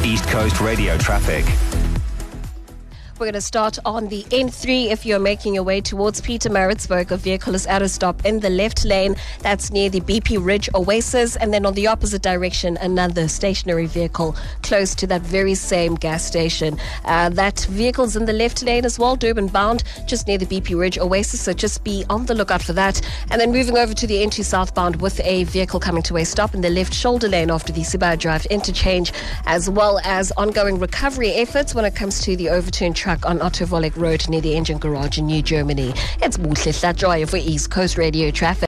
East Coast Radio traffic. We're going to start on the N3. If you're making your way towards Pietermaritzburg, a vehicle is at a stop in the left lane. That's near the BP Ridge Oasis. And then on the opposite direction, another stationary vehicle close to that very same gas station. That vehicle's in the left lane as well, Durban bound, just near the BP Ridge Oasis. So just be on the lookout for that. And then moving over to the N2 southbound with a vehicle coming to a stop in the left shoulder lane after the Sibaya Drive interchange, as well as ongoing recovery efforts when it comes to the overturned truck on Otto Volek Road near the engine garage in New Germany. It's Buhle Hlatjoy for East Coast Radio Traffic.